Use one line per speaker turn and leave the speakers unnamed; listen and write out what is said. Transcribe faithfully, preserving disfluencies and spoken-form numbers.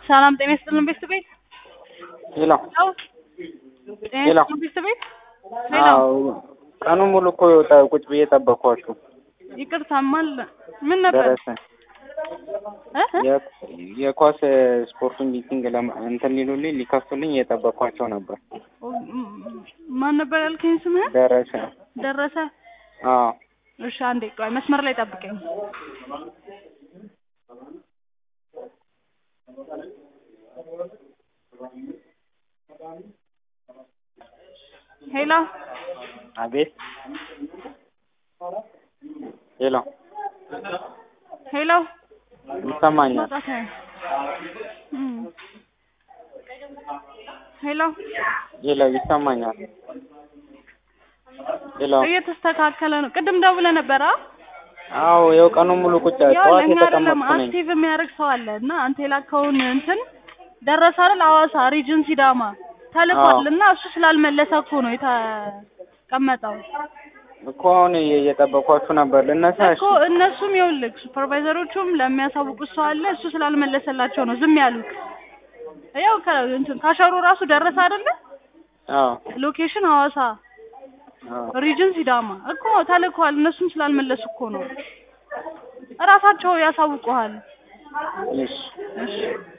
ሰላም ጤና ይስጥልን ቤተሰቤት
ሄሎ
አው
ሄሎ
ቤተሰቤት ሄሎ
አው ቀኑን ሙሉ እኮ ቁጭ ብዬ ጠበቅኳችሁ።
ይቅርታ ማል ምን ነበር
ደረሰ
እ
የኳስ ስፖርቱን ሚቲንግ ለማ እንትን ሊሉልኝ ሊከፍቱልኝ እየጠበቅኳቸው ነበር።
ማን ነበር ያልከኝ ስምህ?
ደረሰ
ደረሰ
አዎ
እሺ አንዴ ቆይ መስመር ላይ ጠብቀኝ። ሄሎ
አቤት ሄሎ
ሄሎ
ይሰማኛል?
ሄሎ
ሄሎ ይሰማኛል? ሄሎ
እየተስተካከለ ነው። ቅድም ደውለህ ነበር?
አዎ ያው ቀኑን ሙሉ ቁጭ ጠዋት የተቀመጥኩ ነኝ።
አክቲቭ የሚያደርግ ሰው አለ እና አንተ የላከውን እንትን ደረሰ አይደል? ሐዋሳ ሪጅን ሲዳማ ተልኳልና እሱ ስላልመለሰ እኮ ነው የተቀመጠው
እኮ አሁን እየጠበቅኳችሁ ነበር ልነሳ
እኮ እነሱም ይኸውልህ ሱፐርቫይዘሮቹም ለሚያሳውቁት ሰው አለ እሱ ስላልመለሰላቸው ነው ዝም ያሉት። ያው እንትን ካሸሩ ራሱ ደረሰ አይደለ?
አዎ
ሎኬሽን ሐዋሳ ሪጅን ሲዳማ እኮ ተልኳል። እነሱም ስላልመለሱ እኮ ነው እራሳቸው ያሳውቁሃል።
እሺ
እሺ